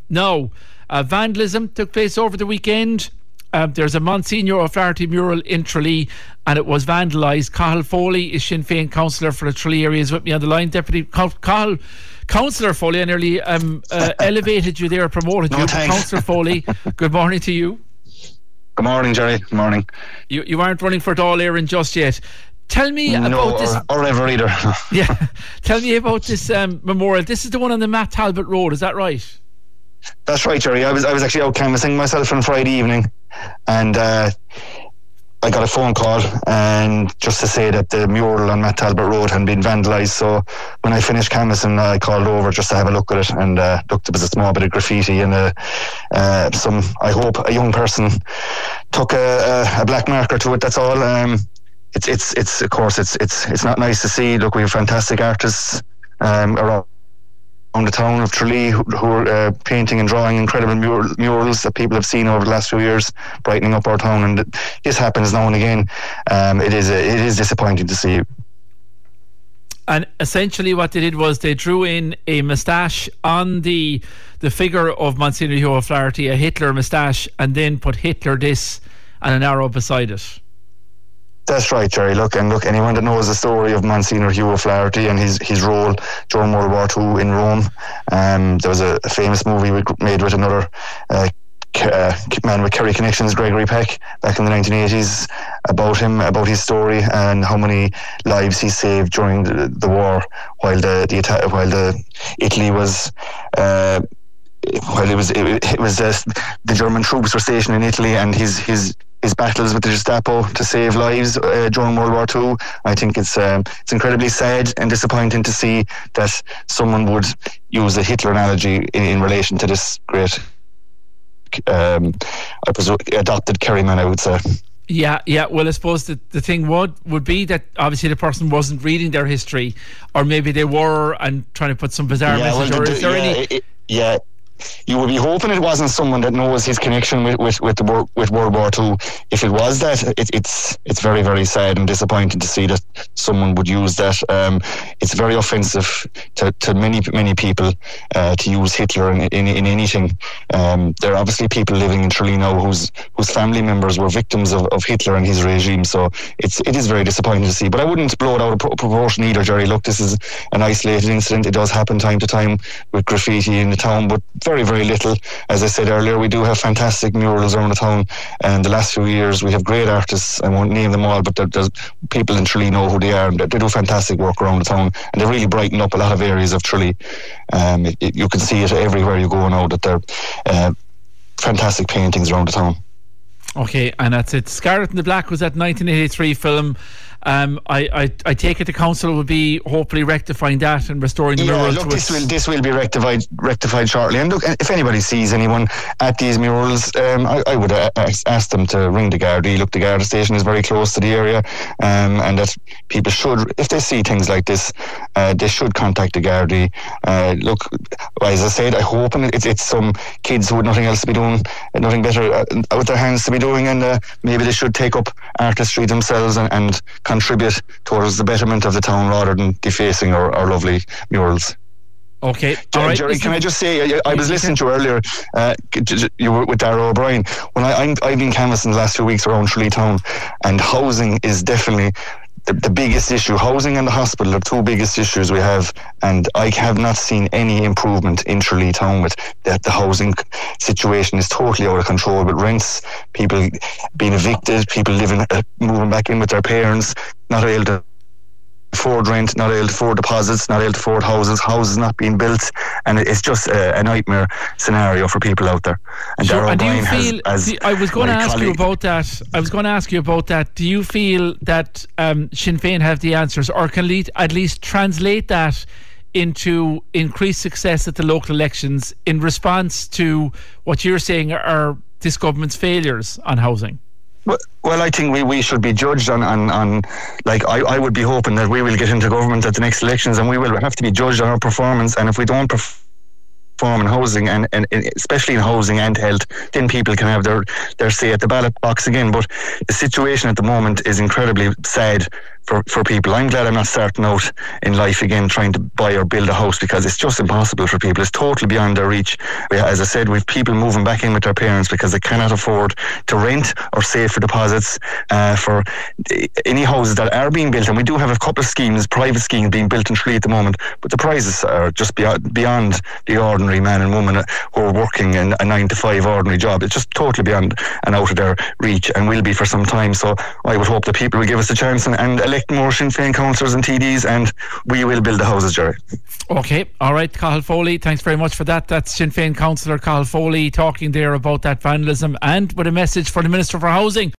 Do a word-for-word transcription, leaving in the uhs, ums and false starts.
Now, uh, vandalism took place over the weekend. Uh, there's a Monsignor O'Flaherty mural in Tralee and it was vandalised. Cathal Foley is Sinn Féin councillor for the Tralee area, is with me on the line. Deputy Cathal Councillor Foley, I nearly um, uh, elevated you there, promoted no, you. Thanks. Councillor Foley, good morning to you. Good morning, Jerry. Good morning. You you aren't running for Dáil Éireann just yet. Tell me no, about or, this. or ever either. Yeah. Tell me about this um, memorial. This is the one on the Matt Talbot Road, is that right? That's right, Jerry. I was I was actually out canvassing myself on Friday evening, and uh, I got a phone call, and just to say that the mural on Matt Talbot Road had been vandalised. So when I finished canvassing, I called over just to have a look at it, and uh, looked, there was a small bit of graffiti, and uh, uh, some, I hope, a young person took a, a, a black marker to it. That's all. Um, it's it's it's of course it's it's it's not nice to see. Look, we have fantastic artists um, around. On the town of Tralee who, who are uh, painting and drawing incredible mur- murals that people have seen over the last few years, brightening up our town, and this happens now and again. Um, it is a, it is disappointing to see. And essentially what they did was they drew in a moustache on the the figure of Monsignor Hugh O'Flaherty, a Hitler moustache, and then put Hitler this and an arrow beside it. That's right, Jerry. Look, and look, anyone that knows the story of Monsignor Hugh O'Flaherty and his, his role during World War Two in Rome, um, there was a, a famous movie we made with another uh, uh, man with Kerry connections, Gregory Peck, back in the nineteen eighties, about him, about his story and how many lives he saved during the, the war, while the the attack, while the Italy was. Uh, While it was, it, it was uh, the German troops were stationed in Italy, and his his his battles with the Gestapo to save lives uh, during World War Two. I think it's um, it's incredibly sad and disappointing to see that someone would use a Hitler analogy in, in relation to this great, um, I presume, adopted Kerryman, I would say. Yeah, yeah. Well, I suppose the, the thing would would be that obviously the person wasn't reading their history, or maybe they were and trying to put some bizarre yeah, message. Well, or the, is there yeah, any? It, yeah. You would be hoping it wasn't someone that knows his connection with with with, the, with World War Two. If it was that, it, it's it's very very sad and disappointing to see that someone would use that. Um, it's very offensive to, to many many people uh, to use Hitler in in, in anything. Um, there are obviously people living in Tralee now whose whose family members were victims of, of Hitler and his regime. So it's it is very disappointing to see. But I wouldn't blow it out of pro- proportion either, Jerry. Look, this is an isolated incident. It does happen time to time with graffiti in the town, but very, very little. As I said earlier, we do have fantastic murals around the town, and the last few years we have great artists. I won't name them all, but there, there's people in Tralee know who they are, and they do fantastic work around the town, and they really brighten up a lot of areas of Tralee. Um, it, it, you can see it everywhere you go now that they're uh, fantastic paintings around the town. Okay, and that's it. Scarlet and the Black was that nineteen eighty-three film. Um, I, I, I take it the council will be hopefully rectifying that and restoring the yeah, murals. look, to this its will this will be rectified rectified shortly. And look, if anybody sees anyone at these murals, um, I, I would uh, ask them to ring the Gardaí. Look, the Garda station is very close to the area, um, and that people should, if they see things like this, uh, they should contact the Gardaí. Uh, look, as I said, I hope and it's it's some kids who had nothing else to be doing, nothing better uh, with their hands to be doing, and uh, maybe they should take up artistry themselves and, and contribute towards the betterment of the town rather than defacing our, our lovely murals. Okay, Jerry, all right. Jerry can I just say, I, I was listening to earlier, uh, you were with Darragh O'Brien. When I, I'm, I've been canvassing the last few weeks around Tralee town, and housing is definitely the, the biggest issue. Housing and the hospital are two biggest issues we have, and I have not seen any improvement in Tralee town with that. The housing situation is totally out of control with rents, people being evicted, people living, uh, moving back in with their parents, not able to afford rent, not able to afford deposits, not able to afford houses, houses not being built, and it's just a, a nightmare scenario for people out there. And sure, Darragh and do you O'Brien feel, has, do, I was going to ask colleague, you about that. I was going to ask you about that. Do you feel that um, Sinn Féin have the answers, or can lead, at least translate that into increased success at the local elections in response to what you're saying are this government's failures on housing? Well, well, I think we, we should be judged on, on, on like, I, I would be hoping that we will get into government at the next elections, and we will have to be judged on our performance. And if we don't perform in housing, and, and especially in housing and health, then people can have their, their say at the ballot box again. But the situation at the moment is incredibly sad for, for people. I'm glad I'm not starting out in life again trying to buy or build a house, because it's just impossible for people. It's totally beyond their reach. We, as I said, we've people moving back in with their parents because they cannot afford to rent or save for deposits uh, for any houses that are being built. And we do have a couple of schemes, private schemes being built in Tralee at the moment, but the prices are just beyond, beyond the ordinary man and woman who are working in a nine to five ordinary job. It's just totally beyond and out of their reach, and will be for some time. So I would hope that people will give us a chance and, and elect more Sinn Féin councillors and T Ds, and we will build the houses, Jerry. Okay, all right, Cathal Foley, thanks very much for that. That's Sinn Féin councillor Cathal Foley talking there about that vandalism, and with a message for the Minister for Housing.